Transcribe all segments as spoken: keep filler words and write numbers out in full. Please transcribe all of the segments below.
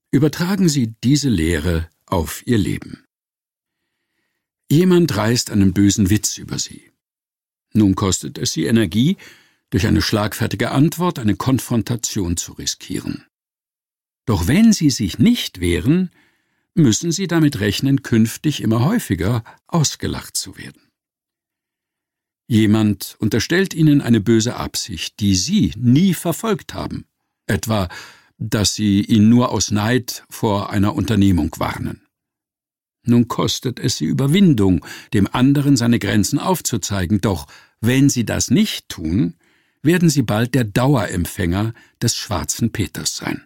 Übertragen Sie diese Lehre auf Ihr Leben. Jemand reißt einen bösen Witz über Sie. Nun kostet es Sie Energie, durch eine schlagfertige Antwort eine Konfrontation zu riskieren. Doch wenn Sie sich nicht wehren, müssen Sie damit rechnen, künftig immer häufiger ausgelacht zu werden. Jemand unterstellt Ihnen eine böse Absicht, die Sie nie verfolgt haben, etwa, dass Sie ihn nur aus Neid vor einer Unternehmung warnen. Nun kostet es Sie Überwindung, dem anderen seine Grenzen aufzuzeigen, doch wenn Sie das nicht tun, werden Sie bald der Dauerempfänger des schwarzen Peters sein.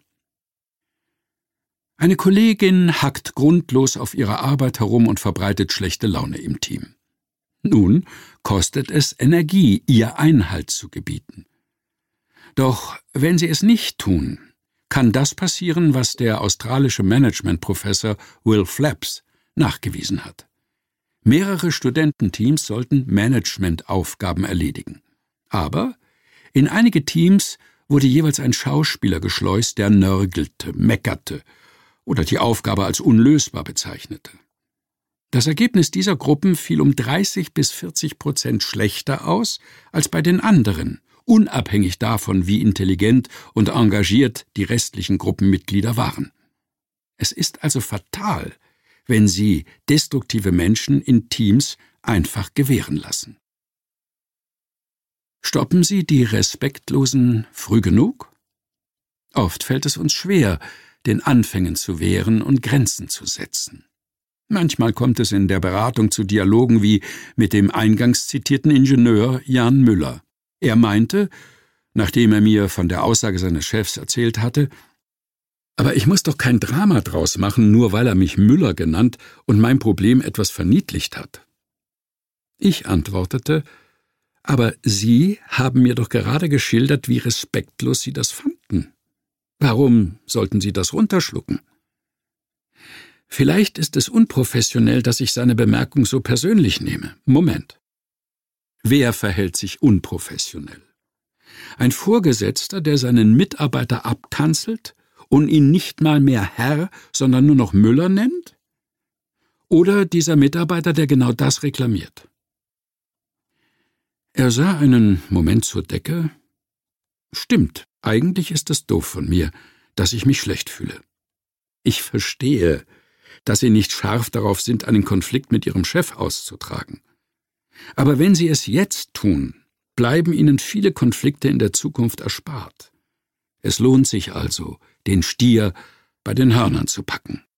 Eine Kollegin hackt grundlos auf ihrer Arbeit herum und verbreitet schlechte Laune im Team. Nun kostet es Energie, ihr Einhalt zu gebieten. Doch wenn Sie es nicht tun, kann das passieren, was der australische Managementprofessor Will Flaps nachgewiesen hat. Mehrere Studententeams sollten Managementaufgaben erledigen. Aber in einige Teams wurde jeweils ein Schauspieler geschleust, der nörgelte, meckerte oder die Aufgabe als unlösbar bezeichnete. Das Ergebnis dieser Gruppen fiel um dreißig bis vierzig Prozent schlechter aus als bei den anderen, unabhängig davon, wie intelligent und engagiert die restlichen Gruppenmitglieder waren. Es ist also fatal, wenn Sie destruktive Menschen in Teams einfach gewähren lassen. Stoppen Sie die Respektlosen früh genug? Oft fällt es uns schwer, den Anfängen zu wehren und Grenzen zu setzen. Manchmal kommt es in der Beratung zu Dialogen wie mit dem eingangs zitierten Ingenieur Jan Müller. Er meinte, nachdem er mir von der Aussage seines Chefs erzählt hatte, »Aber ich muss doch kein Drama draus machen, nur weil er mich Müller genannt und mein Problem etwas verniedlicht hat.« Ich antwortete, »Aber Sie haben mir doch gerade geschildert, wie respektlos Sie das fanden. Warum sollten Sie das runterschlucken?« Vielleicht ist es unprofessionell, dass ich seine Bemerkung so persönlich nehme. Moment. Wer verhält sich unprofessionell? Ein Vorgesetzter, der seinen Mitarbeiter abkanzelt und ihn nicht mal mehr Herr, sondern nur noch Müller nennt? Oder dieser Mitarbeiter, der genau das reklamiert? Er sah einen Moment zur Decke. Stimmt, eigentlich ist es doof von mir, dass ich mich schlecht fühle. Ich verstehe, dass Sie nicht scharf darauf sind, einen Konflikt mit Ihrem Chef auszutragen. Aber wenn Sie es jetzt tun, bleiben Ihnen viele Konflikte in der Zukunft erspart. Es lohnt sich also, den Stier bei den Hörnern zu packen.